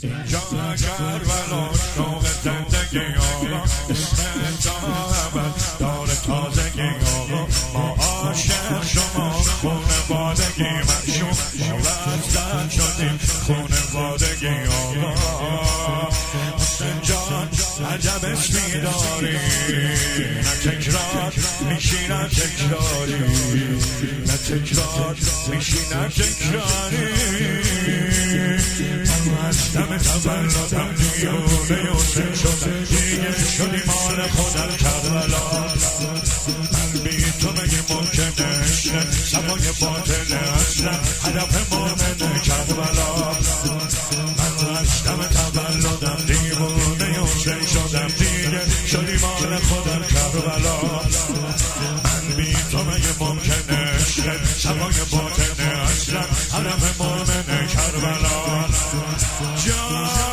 اینجا کربلا شوق زندگی آقا، اسم دارم داره تازگی آقا. ما عاشق شما خونوادگی مشون، ما وصل شدیم خونوادگی آقا. حسین جان عجب اسمی داری، نه تکرار میشی نه تکراری، نه تکرار میشی نه تکراری. دم تولدم دیونه حسین شد، دیگه شدی مال خودم کربلا. من بی تو مگه ممکنه سوای باطل اصلا هدف مؤمن کربلا. من از دم تولدم دیونه حسین شدم، دیگه شدی مال خودم کربلا. من بی تو مگه ممکنه سوای باطل اصلا هدف مؤمن کربلا. جان